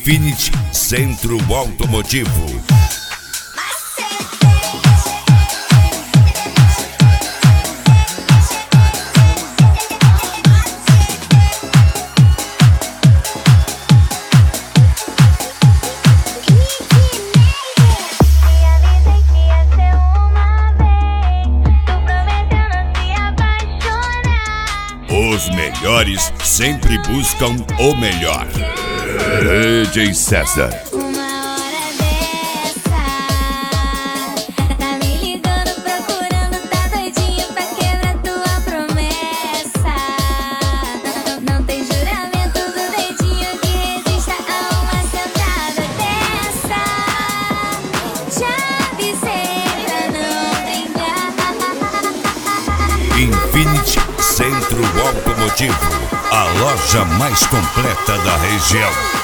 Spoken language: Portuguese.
Infinity Centro Automotivo. Os melhores sempre buscam o melhor. DJ César. Uma hora dessa, tá me ligando, procurando, tá doidinho pra quebrar tua promessa. Não tem juramento do dedinho que resista a uma sentada dessa. Já avisei pra não brincar. Infinity Centro Automotivo, a loja mais completa da região.